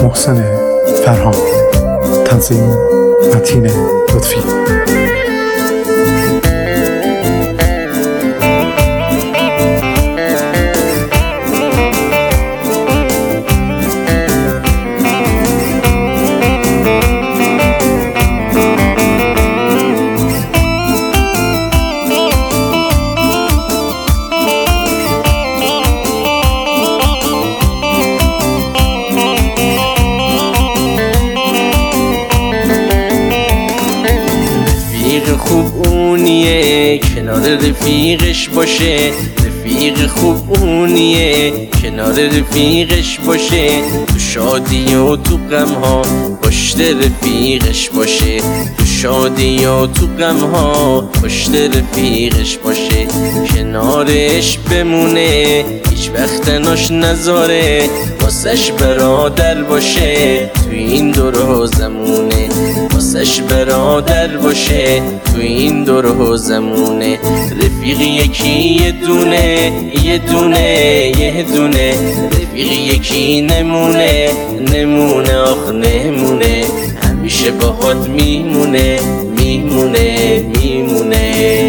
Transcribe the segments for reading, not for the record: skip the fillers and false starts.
محسن فرهان، تنظیم متین لطفی. خوب اونیه کنار رفیقش باشه، رفیق خوب اونیه کنار رفیقش باشه، تو شادی و تو غم ها پشت رفیقش باشه، تو شادی و تو غم ها پشت رفیقش باشه، کنارش بمونه هیچ وقت ناش نذاره، واسش برادر باشه تو این دور و زمونه، واسش برادر باشه تو این دور و زمونه. رفیق یکی یه دونه یه دونه یه دونه، رفیق یکی نمونه نمونه آخ نمونه، همیشه باهات میمونه میمونه میمونه.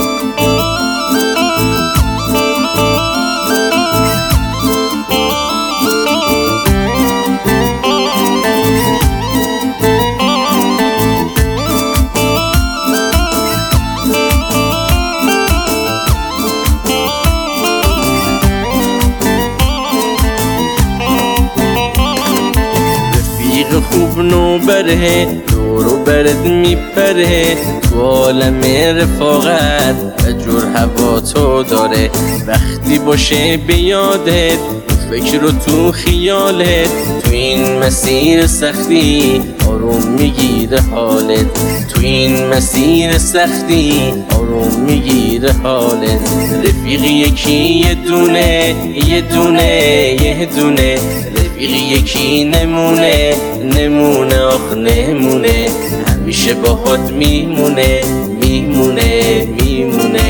خوب نوبره دورو برد میپره، تو عالم رفاقت و جور هوا تو داره، وقتی باشه به یادت فکر و تو خیالت، تو این مسیر سختی آروم میگیره حالت، تو این مسیر سختی آروم میگیره حالت. رفیق یکی یه دونه یه دونه یه دونه، رفیق یکی نمونه نمونه آخ نمونه، همیشه باهات میمونه میمونه میمونه.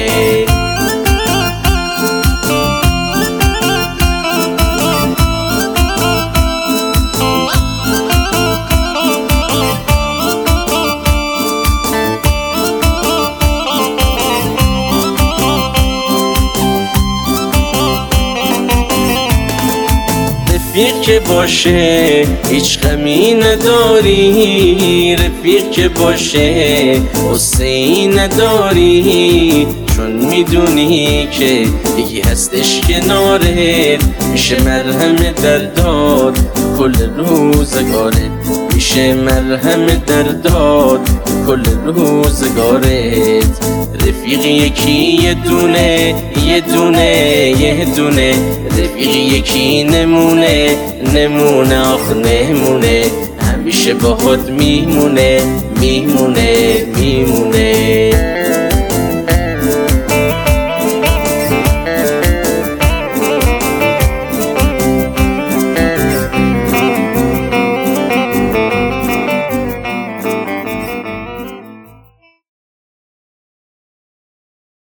رفیق که باشه هیچ غمی نداری، رفیق که باشه غصه‌ای نداری، چون میدونی که یکی هستش کنارت، میشه مرهم دردات کل روزگارت، میشه مرهم دردات کل روزگارت. رفیق یکی یه دونه یه دونه یه دونه، رفیق یکی نمونه نمونه آخ نمونه، همیشه باهات میمونه میمونه میمونه.